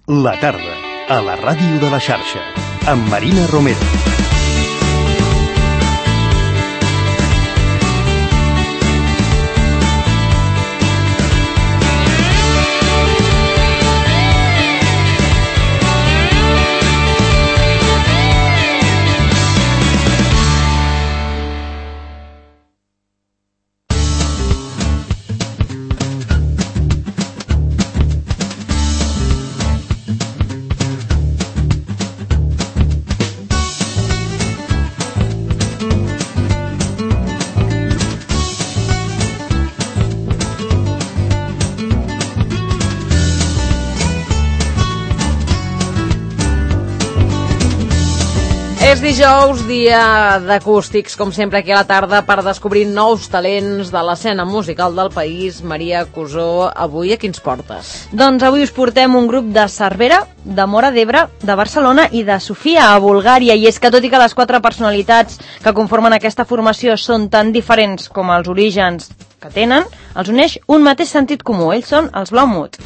La tarda, a la ràdio de la xarxa, amb Marina Romero. És dijous, dia d'acústics, com sempre aquí a la tarda, per descobrir nous talents de l'escena musical del país. Maria Cusó, avui a qui ens portes? Doncs avui us portem un grup de Cervera, de Móra d'Ebre, de Barcelona i de Sofia, a Bulgària. I és que tot i que les 4 personalitats que conformen aquesta formació són tan diferents com els orígens que tenen, els uneix un mateix sentit comú. Ells són els Blaumut.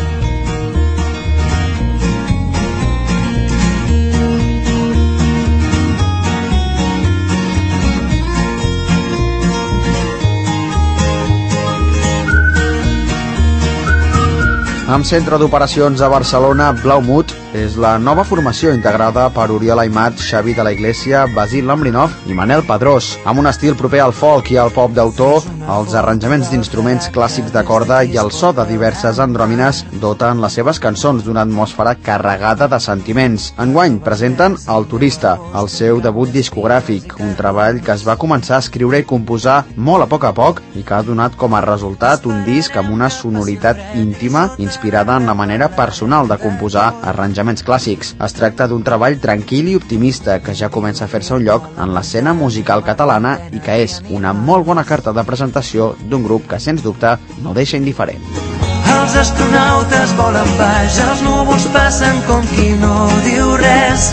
Amb centre d'operacions a Barcelona, Blaumut és la nova formació integrada per Oriol Aimat, Xavi de la Iglesia, Basil Lambrinov i Manel Pedrós. Amb un estil proper al folk i al pop d'autor, els arranjaments d'instruments clàssics de corda i el so de diverses andròmines doten les seves cançons d'una atmosfera carregada de sentiments. Enguany presenten El Turista, el seu debut discogràfic, un treball que es va començar a escriure i composar molt a poc i que ha donat com a resultat un disc amb una sonoritat íntima inspirada en la manera personal de composar arranjaments clàssics. Es tracta d'un treball tranquil i optimista que ja comença a fer-se un lloc en l'escena musical catalana i que és una molt bona carta de presentació d'un grup que, sens dubte, no deixa indiferent. Els astronautes volen baix, els núvols passen com qui no diu res.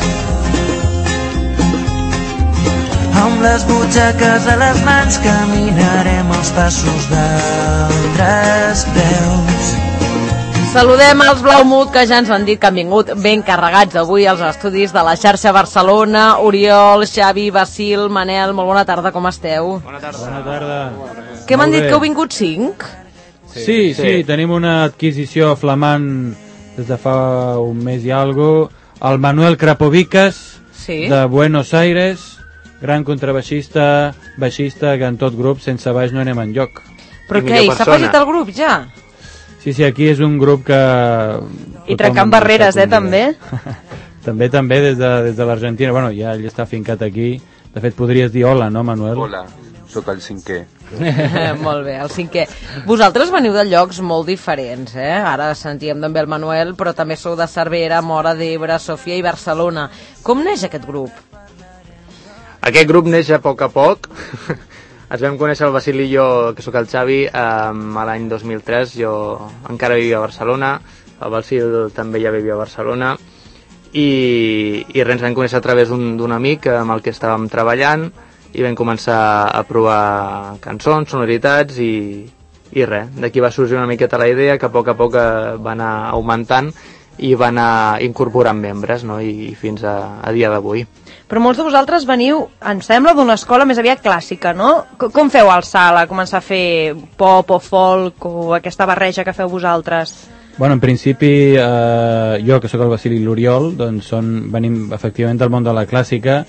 Amb les butxaques a les mans caminarem els passos d'altres peus. Saludem els Blaumut, que ja ens han dit que han vingut ben carregats avui als estudis de la xarxa Barcelona. Oriol, Xavi, Basil, Manel, molt bona tarda, com esteu? Bona tarda. Bona tarda. Què m'han dit, que heu vingut 5? Sí, tenim una adquisició flamant des de fa un mes i algo. El Manuel Krapovicas, de Buenos Aires, gran contrabaixista, baixista, que en tot grup sense baix no anem enlloc. Però què, s'ha afegit el grup ja? Sí, aquí és un grup que... I trencant barreres, també? també des de l'Argentina. Bueno, ja ell està fincat aquí. De fet, podries dir hola, no, Manuel? Hola, sóc el 5è. Molt bé, el 5è. Vosaltres veniu de llocs molt diferents, eh? Ara sentíem també el Manuel, però també sou de Cervera, Móra d'Ebre, Sofia i Barcelona. Com neix aquest grup? Aquest grup neix a poc. Ens vam conèixer el Basil i jo, que sóc el Xavi, a l'any 2003. Jo encara vivia a Barcelona, el Basil també ja vivia a Barcelona, i res, ens vam conèixer a través d'un amic amb el que estàvem treballant, i vam començar a provar cançons, sonoritats, i res. D'aquí va sorgir una miqueta la idea, que a poc va anar augmentant i va anar incorporant membres, no? I fins a dia d'avui. Però molts de vosaltres veniu, em sembla, d'una escola més aviat clàssica, no? Com feu el salt a començar a fer pop o folk o aquesta barreja que feu vosaltres? Bueno, en principi, jo, que sóc el Basil i l'Oriol, doncs venim efectivament del món de la clàssica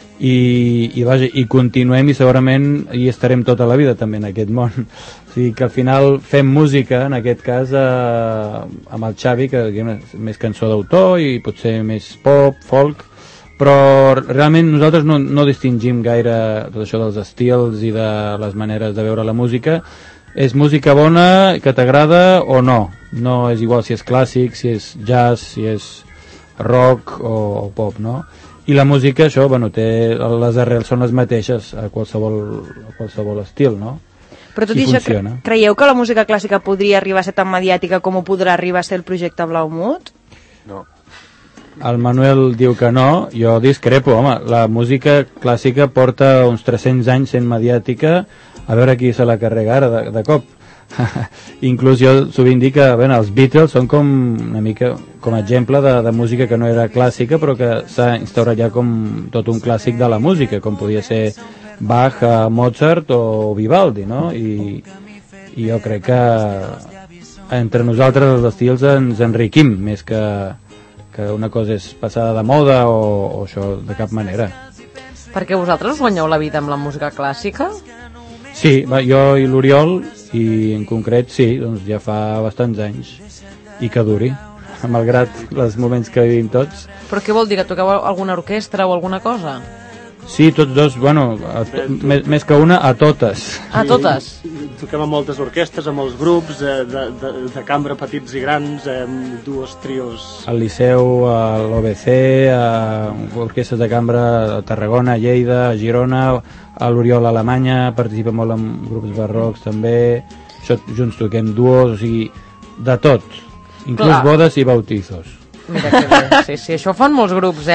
i continuem i segurament hi estarem tota la vida també en aquest món. O sigui que al final fem música, en aquest cas, amb el Xavi, que és més cançó d'autor i potser més pop, folk, però realment nosaltres no distingim gaire tot això dels estils i de les maneres de veure la música. És música bona, que t'agrada o no. No és igual si és clàssic, si és jazz, si és rock o pop, no? I la música, això, les arrels són les mateixes a qualsevol estil, no? Però tot i això, creieu que la música clàssica podria arribar a ser tan mediàtica com ho podrà arribar a ser el projecte Blaumut? No. El Manuel diu que no, jo discrepo, home, la música clàssica porta uns 300 anys sent mediàtica, a veure qui se la carrega ara de cop. Inclús jo sovint dic que els Beatles són com una mica com a exemple de música que no era clàssica però que s'ha instaurat ja com tot un clàssic de la música, com podia ser Bach, Mozart o Vivaldi, no? I jo crec que entre nosaltres els estils ens enriquim més que una cosa és passada de moda o això de cap manera. Perquè vosaltres us guanyeu la vida amb la música clàssica? Sí, jo i l'Oriol, i en concret sí, doncs ja fa bastants anys, i que duri, malgrat els moments que vivim tots. Però què vol dir, que toqueu alguna orquestra o alguna cosa? Sí, tots dos, bueno, més que una, a totes. A totes? Toquem a moltes orquestres, a molts grups, de cambra petits i grans, duos, trios... Al Liceu, a l'OBC, a orquestres de cambra a Tarragona, a Lleida, a Girona, a l'Oriol a Alemanya, participa molt en grups barrocs també, junts toquem duos, o sigui, de tot, inclús bodes i bautizos. Mira que bé, sí, això ho fan molts grups,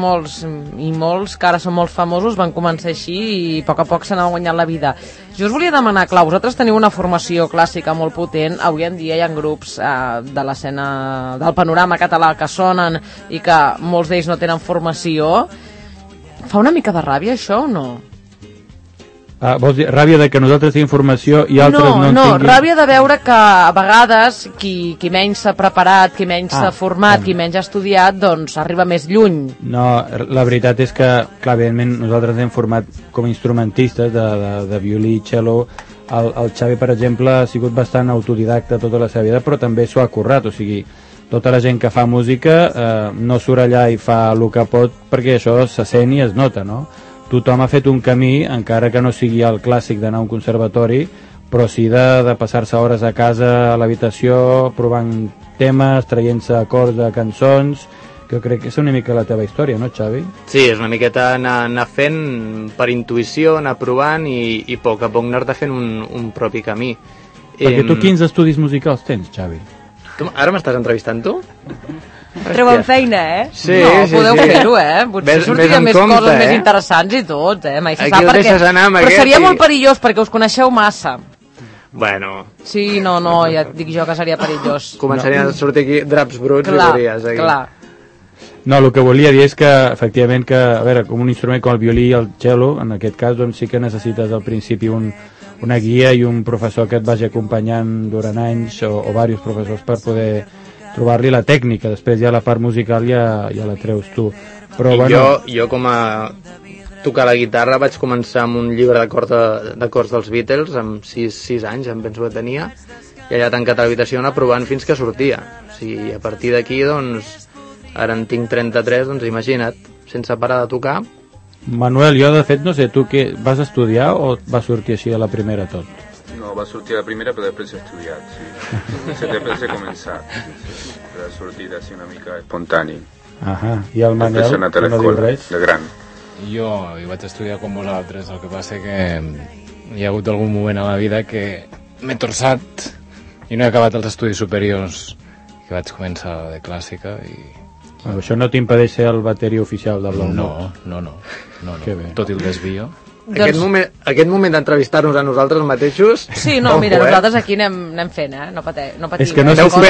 molts que ara són molt famosos van començar així i a poc s'han guanyat la vida. Jo us volia demanar, clar, vosaltres teniu una formació clàssica molt potent, avui en dia hi ha grups de l'escena del panorama català que sonen i que molts d'ells no tenen formació. Fa una mica de ràbia això o no? Vols dir ràbia de que nosaltres tinguem formació i altres no en tinguin? No, ràbia de veure que a vegades qui menys s'ha preparat, qui menys s'ha format, qui menys ha estudiat, doncs arriba més lluny. No, la veritat és que, clar, evidentment, nosaltres hem format com a instrumentistes de violí i cello. El Xavi, per exemple, ha sigut bastant autodidacta tota la seva vida, però també s'ho ha currat, o sigui, tota la gent que fa música no surt allà i fa el que pot, perquè això se sent i es nota, no? Tothom ha fet un camí, encara que no sigui el clàssic d'anar a un conservatori, però sí de passar-se hores a casa, a l'habitació, provant temes, traient-se acords de cançons, que jo crec que és una mica la teva història, no, Xavi? Sí, és una miqueta anar fent per intuïció, anar provant i a poc anar-te fent un propi camí. Perquè tu quins estudis musicals tens, Xavi? Ara m'estàs entrevistant tu? Treuen feina, Sí, no, podeu fer-ho, potser sortirà més coses més interessants i tot, mai se sap però seria molt perillós perquè us coneixeu massa. Bueno... Sí, no, ja et dic jo que seria perillós. Començarien a sortir aquí draps bruts i veuries aquí. Clar. No, el que volia dir és que, efectivament, a veure, com un instrument com el violí i el cello, en aquest cas, doncs sí que necessites al principi una guia i un professor que et vagi acompanyant durant anys o diversos professors per poder trobar-li la tècnica. Després ja la part musical ja la treus tu. Però, jo com a tocar la guitarra vaig començar amb un llibre d'acords dels Beatles amb 6 anys, em penso que tenia, i allà tancat a l'habitació anar provant fins que sortia. O sigui, a partir d'aquí, doncs, ara en tinc 33, doncs imagina't, sense parar de tocar. Manuel, jo de fet no sé, tu què vas estudiar o va sortir així a la primera tot? No, va sortir a la primera però després he estudiat, sí. Després he començat, ha sortit així una mica espontani. I el Manel, que no diu res? De gran. Jo hi vaig estudiar com vosaltres, el que passa que hi ha hagut algun moment a la vida que m'he torçat i no he acabat els estudis superiors, que vaig començar de clàssica i... Això no t'impedeix ser el bateri oficial de Blau? No. Tot i el desvio. Aquest moment d'entrevistar-nos a nosaltres mateixos... Sí, no, mira, nosaltres aquí anem fent, no patim. És que no sé si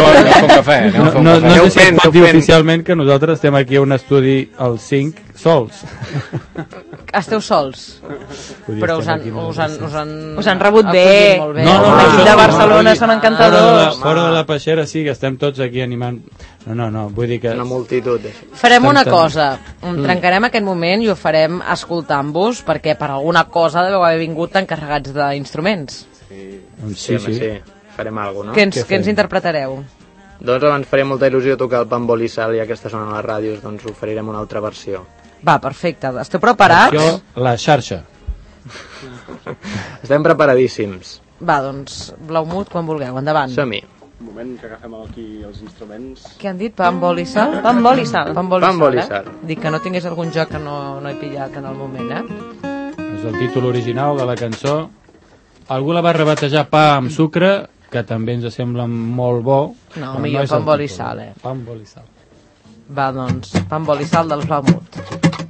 es pot dir oficialment que nosaltres estem aquí a un estudi als 5 sols. Esteu sols? Però us han rebut bé. L'equip de Barcelona són encantadors. Fora de la peixera sí que estem tots aquí animant. No, vull dir que... Una multitud. Farem una cosa, trencarem aquest moment i ho farem escoltant-vos, perquè per alguna cosa deveu haver vingut encarregats d'instruments. Sí. Farem alguna cosa, no? Què ens interpretareu? Doncs abans faré molta il·lusió tocar el Pambol i Sal, ja que està sonant a les ràdios, doncs oferirem una altra versió. Va, perfecte. Esteu preparats? La xarxa. Estem preparadíssims. Va, doncs, Blaumut, quan vulgueu, endavant. Som-hi. Un moment que agafem aquí els instruments. Què han dit? Pambol i Sal? Pambol i Sal. Pambol i Sal. Dic que no tingués algun joc que no he pillat en el moment, És el títol original de la cançó. Algú la va rebatejar Pa amb sucre, que també ens sembla molt bo. No, millor Pambol i Sal, Pambol i Sal. Va, doncs, Pambol i Sal dels Blaumut.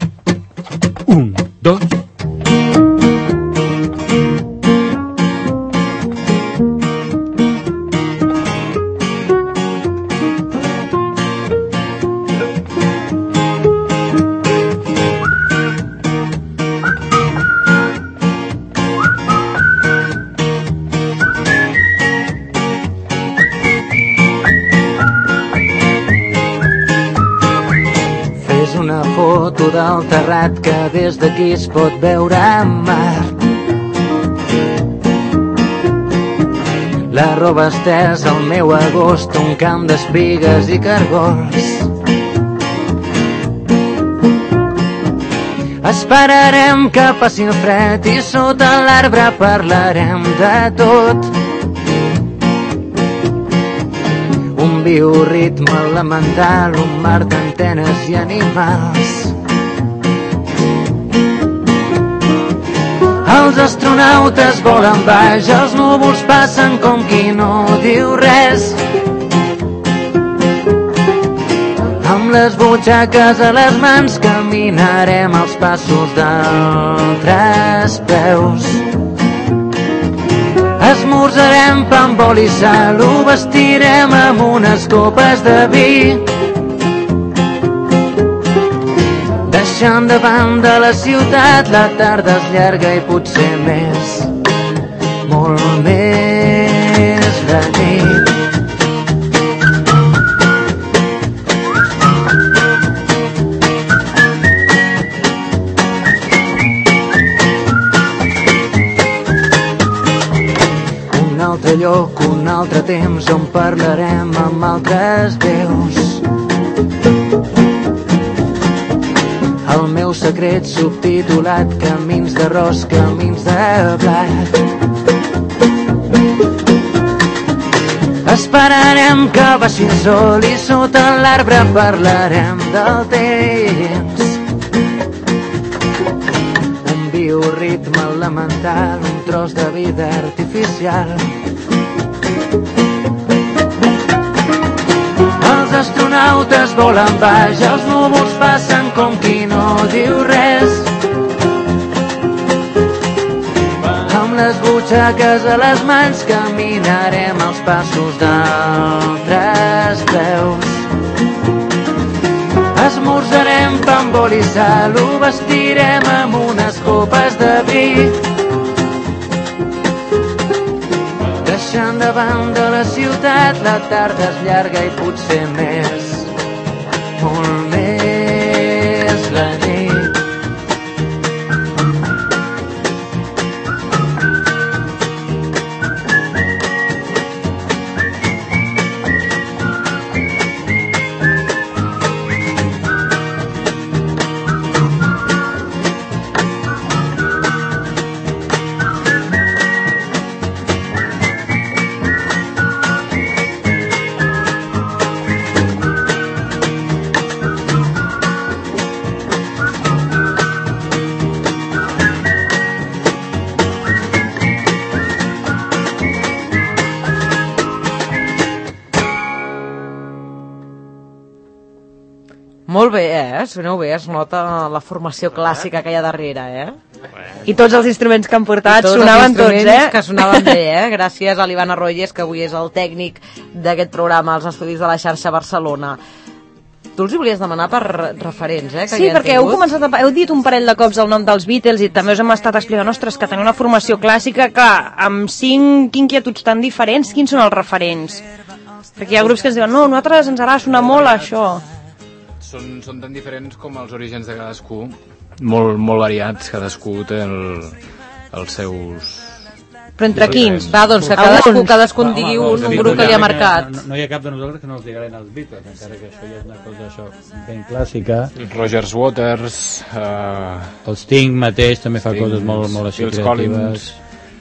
1, 2... miro del terrat que des d'aquí es pot veure mar. La roba estesa al meu agost, un camp d'espigues i cargols. Esperarem que passi el fred i sota l'arbre parlarem de tot. Un bioritme elemental, un mar d'antenes i animals. Els astronautes volen baix, els núvols passen com qui no diu res. Amb les butxaques a les mans caminarem als passos d'altres peus. Esmorzarem pa amb oli i sal, ho vestirem amb unes copes de vi. Deixant de banda la ciutat, la tarda és llarga i potser més, molt més la nit. Un altre lloc, un altre temps on parlarem amb altres veus. El meu secret subtitulat, camins d'arròs, camins de blat. Esperarem que baixi el sol i sota l'arbre parlarem del temps. Un bioritme elemental, un tros de vida artificial. Els astronautes volen baix, els núvols passen com qui no diu res. Amb les butxaques a les mans caminarem als passos d'altres peus. Esmorzarem pa amb oli i sal, ho vestirem amb unes copes de vi. Deixant de banda la ciutat, la tarda és llarga i potser més, molt més la nit. Molt bé, soneu bé, es nota la formació clàssica que hi ha darrere, I tots els instruments que han portat sonaven tots, que sonaven bé, Gràcies a l'Ivan Arroyes, que avui és el tècnic d'aquest programa als estudis de la xarxa Barcelona. Tu els hi volies demanar per referents, que sí, perquè heu dit un parell de cops el nom dels Beatles i també us hem estat explicant, ostres, que teniu una formació clàssica que amb 5 inquietuds tan diferents, quins són els referents? Perquè hi ha grups que ens diuen, no, a nosaltres ens agrada sonar molt això. Són tan diferents com els orígens de cadascú, molt variats, cadascú té els seus... Però entre quins? Va, doncs que cadascú en digui un grup que li ha marcat. No hi ha cap de nosaltres que no els agraden els Beatles, encara que això ja és una cosa ben clàssica. Rogers Waters... El Sting mateix també fa coses molt així creatives.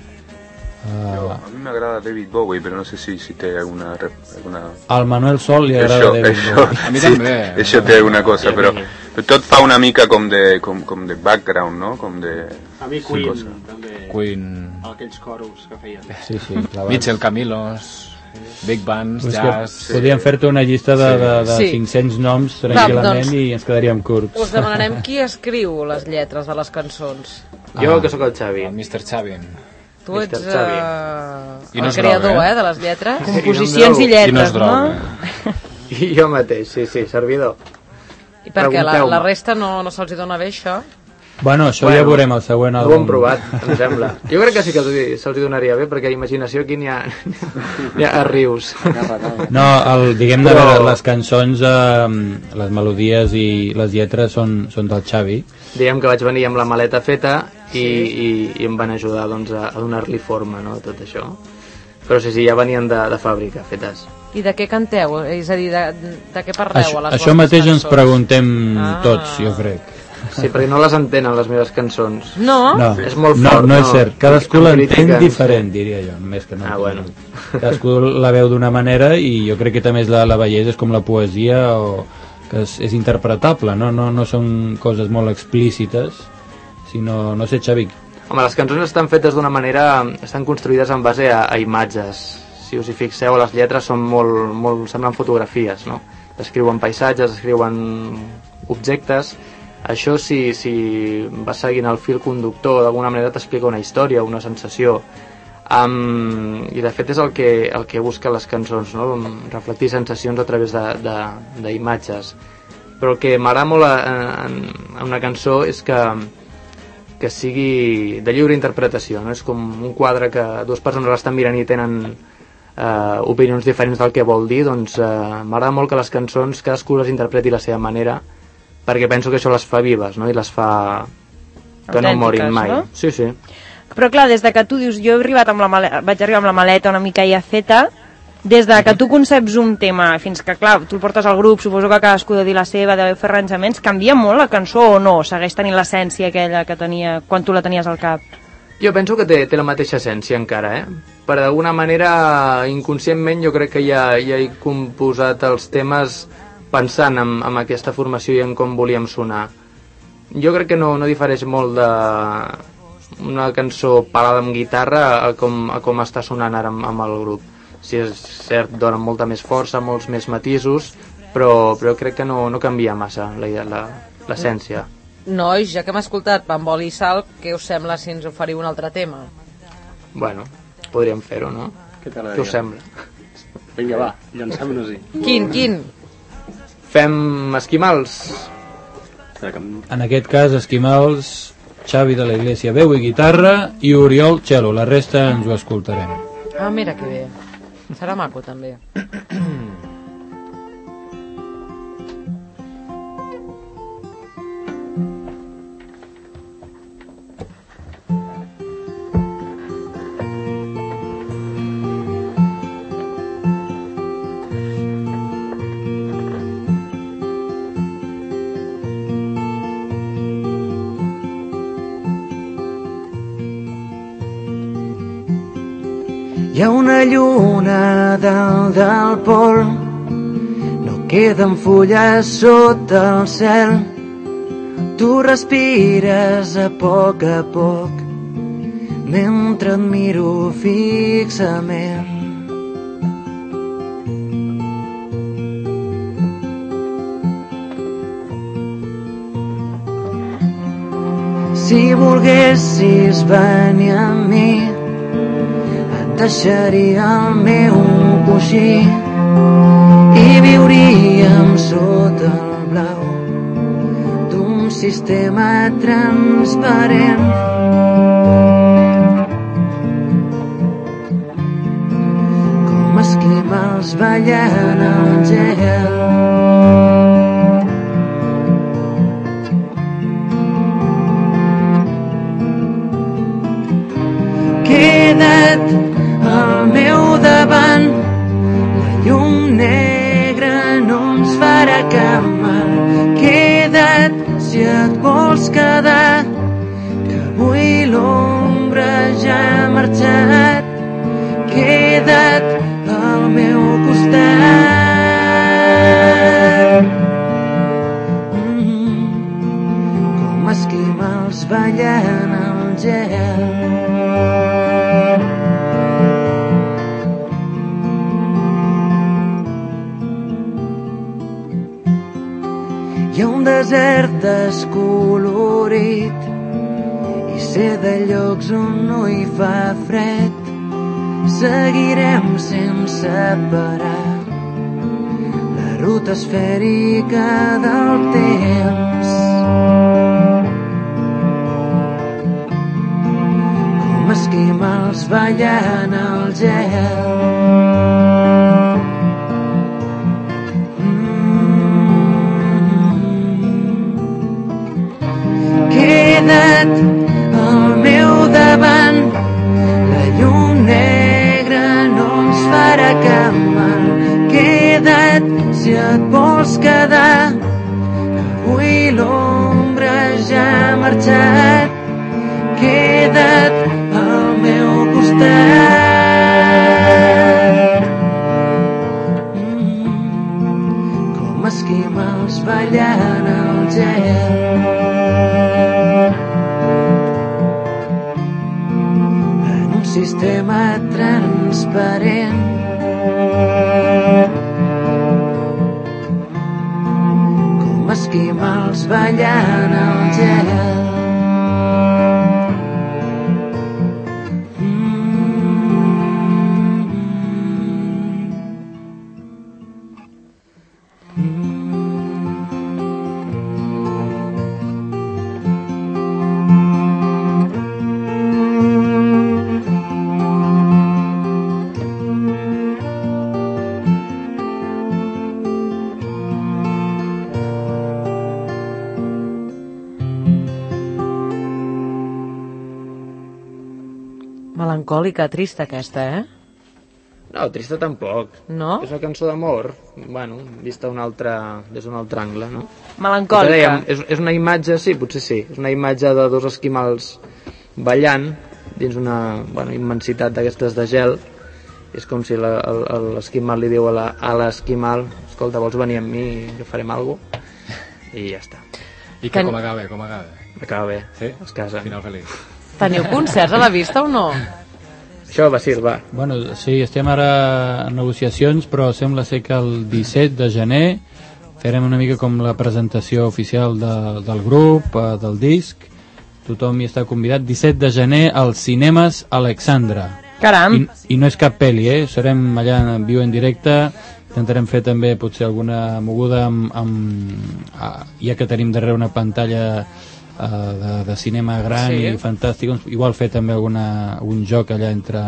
A mi m'agrada David Bowie, però no sé si té alguna... Al Manuel Sol li agrada David Bowie. A mi també. Això té alguna cosa, però tot fa una mica com de background, no? Com de... A mi Queen, també. Queen. Aquells coros que feien. Sí, Mitchell Camilos, Big Bands, jazz... Podríem fer-te una llista de 500 noms tranquil·lament i ens quedaríem curts. Us demanarem qui escriu les lletres de les cançons. Jo, que sóc el Xavi. El Mr. Xavi. Tu ets el creador de les lletres. Composicions i lletres, no? I jo mateix, sí, servidor. I per què? La resta no se'ls dona bé, això? Bueno, això ja veurem el següent àlbum. Ho hem provat, em sembla. Jo crec que sí que se'ls donaria bé, perquè imaginació aquí n'hi ha a rius. No, diguem-ne, les cançons, les melodies i les lletres són del Xavi. Diguem que vaig venir amb la maleta feta i em van ajudar doncs, a donar-li forma, no, tot això. Però sí, ja venien de fàbrica, fetes. I de què canteu? És a dir, de què parleu a les això mateix cançons? Ens preguntem tots, jo crec. Sí, perquè no les entenen, les meves cançons. No? És molt fort. No és cert. Cadascú l'entén diferent, diria jo. Més que no. Bueno. Cadascú la veu d'una manera i jo crec que també la bellesa és com la poesia o que és interpretable, no són coses molt explícites, sinó, no sé, Xavi. Home, les cançons estan fetes d'una manera, estan construïdes en base a imatges. Si us hi fixeu, les lletres són molt semblen fotografies, no? Descriuen paisatges, descriuen objectes. Això, si vas seguint el fil conductor, d'alguna manera t'explica una història, una sensació. I de fet és el que busquen les cançons, no? Reflectir sensacions a través d'imatges. Però el que m'agrada molt en una cançó és que sigui de lliure interpretació, no? És com un quadre que dues persones l'estan mirant i tenen opinions diferents del que vol dir. Doncs m'agrada molt que les cançons cadascú les interpreti a la seva manera, perquè penso que això les fa vives, no? I les fa que no morin mai, no? Sí. Però clar, des de que tu dius, jo vaig arribar amb la maleta una mica ja feta, des de que tu conceps un tema fins que, clar, tu el portes al grup, suposo que cadascú de dir la seva, de fer arranjaments, canvia molt la cançó o no? Segueix tenint l'essència aquella que tenia quan tu la tenies al cap? Jo penso que té la mateixa essència encara, però d'alguna manera, inconscientment, jo crec que ja he composat els temes pensant en aquesta formació i en com volíem sonar. Jo crec que no difereix molt d'una cançó parada amb guitarra a com està sonant ara amb el grup. Si és cert, donen molta més força, molts més matisos, però crec que no canvia massa l'essència. Nois, ja que hem escoltat Bambol i Sal, què us sembla si ens oferiu un altre tema? Bueno, podríem fer-ho, no? Què us sembla? Vinga, va, llancem-nos-hi. Quin? Fem Esquimals. En aquest cas, Esquimals, Xavi de la Iglesia, veu i guitarra, i Oriol, cello. La resta ens ho escoltarem. Ah, mira que bé. Serà maco, també. Hi ha una lluna dalt del pol, no queden fulles sota el cel. Tu respires a poc, mentre et miro fixament. Si volguessis venir amb mi, deixaria el meu coixí i viuríem sota el blau d'un sistema transparent. Com esquimals ballant al gel. Queda't al meu davant, la llum negra no ens farà cap mal. Queda't si et vols quedar, que avui l'ombra ja ha marxat. Queda't al meu costat. Com esquimals ballant al gel. Hi ha un desert descolorit i sé de llocs on no hi fa fred. Seguirem sense parar la ruta esfèrica del temps. esquimals ballant al gel. Queda't al meu davant, la llum negra no ens farà cap mal. Queda't si et vols quedar, avui l'ombra ja ha marxat. Queda't al meu costat, com esquimals ballant al gel. En un sistema transparent, com esquimals ballant al gel. Melancòlica, trista aquesta, eh? No, trista tampoc. No? És una cançó d'amor, bueno, vista des d'un altre angle, no? Melancòlica. Dèiem, és una imatge, sí, potser sí, és una imatge de dos esquimals ballant dins una immensitat d'aquestes de gel. És com si l'esquimal li diu a l'esquimal: escolta, vols venir amb mi i farem alguna cosa? I ja està. I que com acaba? Acaba bé, sí? Es casa. Final feliç. Teniu concerts a la vista o no? Això, Basil, va. Bueno, sí, estem ara en negociacions, però sembla ser que el 17 de gener farem una mica com la presentació oficial del grup, del disc. Tothom hi està convidat. 17 de gener als Cinemes Alexandra. Caram! I no és cap pel·li, serem allà en viu en directe. Intentarem fer també potser alguna moguda ja que tenim darrere una pantalla de cinema gran, sí, i fantàstic, igual fer també un joc allà entre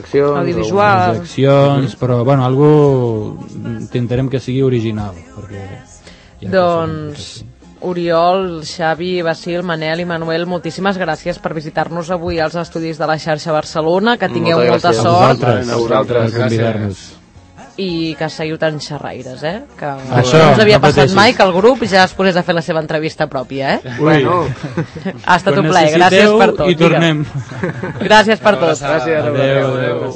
projeccions, però bueno, algo intentarem que sigui original, perquè doncs Oriol, Xavi, Basil, Manel i Manuel, moltíssimes gràcies per visitar-nos avui als estudis de la xarxa Barcelona, que tingueu molta sort a vosaltres per convidar-nos i que seguiu tan xerraires, que això, no ens havia passat mai que el grup ja es posés a fer la seva entrevista pròpia, Bueno. Ha estat un plaer, gràcies per tot. I tornem. Gràcies per tot. Gràcies. Adéu.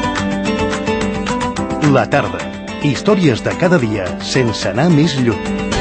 La tarda. Històries de cada dia sense anar més lluny.